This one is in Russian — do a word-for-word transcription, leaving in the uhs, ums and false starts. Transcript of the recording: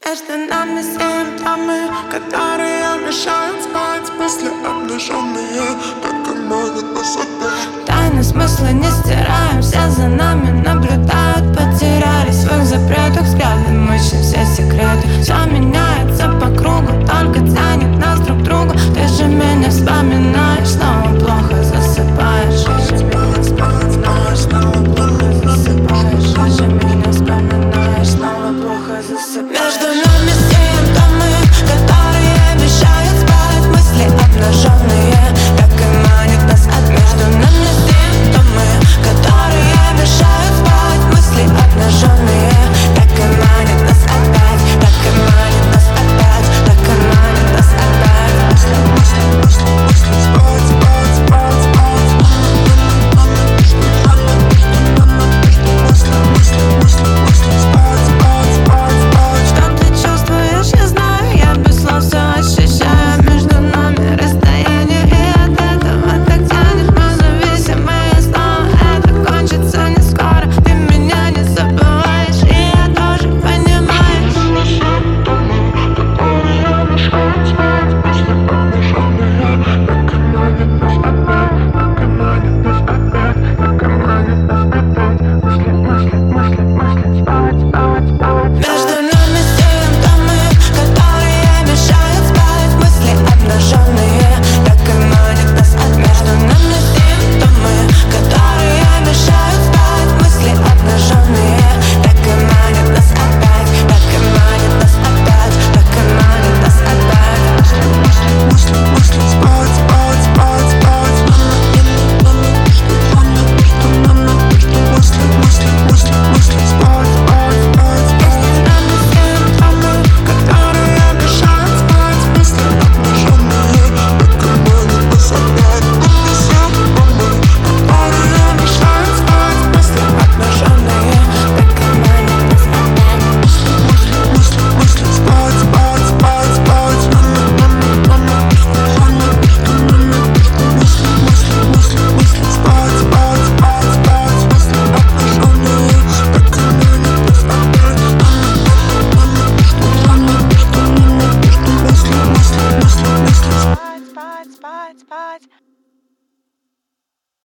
Между нами симптомы, которые мешают спать. Мысли обнаженные, только манят нас опять. Тайны смысла не стираем, все за нами наблюдают. Потеряли в своих запретах, взглядом ищем все секреты. Все меняется по кругу, только тянет нас друг к другу. Ты же меня вспоминаешь, снова плохо засыпаешь. Ты же меня вспоминаешь, снова плохо засыпаешь. Ты же меня вспоминаешь, снова плохо засыпаешь. Между нами